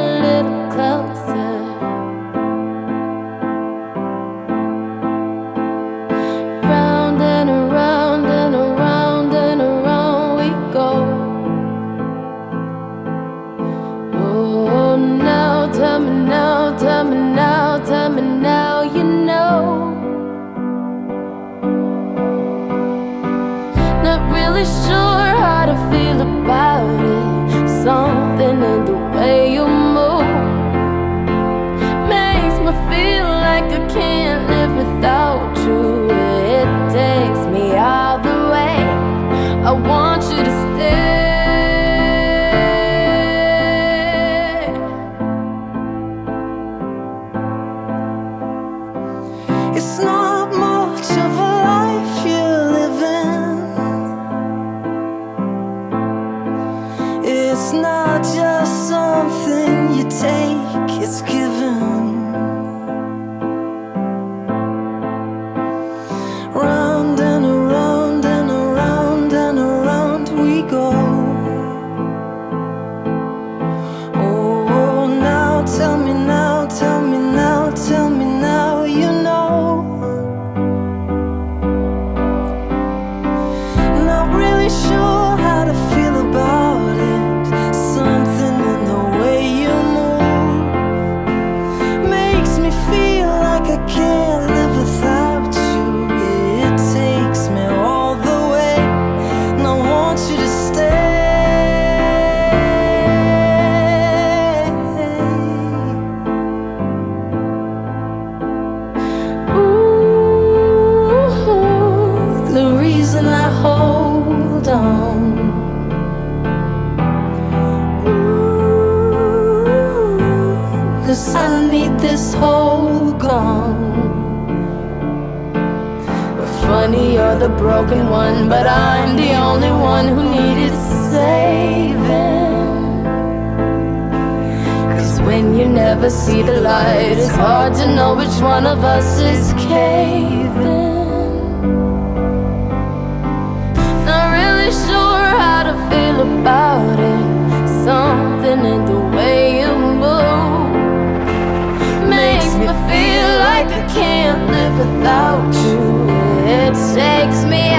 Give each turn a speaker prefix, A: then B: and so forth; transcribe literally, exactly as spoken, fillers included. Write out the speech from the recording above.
A: a little closer. Round and around and around and around we go. Oh, now tell me now, tell me now, tell me now, you know. Not really sure how to feel about it. Something in the way you move makes me feel like I can't live without you. It takes me all the way. I want you to stay.
B: It's not much of a life you're living. It's not just something you take, it's given. Round and around and around and around we go. Oh, now tell me now, tell me now, tell me now, you know. Not really sure how to feel about it. Something in the way you move makes me feel like I can't live without you. It takes me all the way, and I want you to stay.
A: Ooh, the reason I hold on. Ooh, 'cause I need this hole gone. Funny, you're the broken one, but I'm the only one who needed saving. 'Cause when you never see the light, it's hard to know which one of us is caving. Not really sure how to feel about it. Something in the way you move makes me feel like I can't live without you. It takes me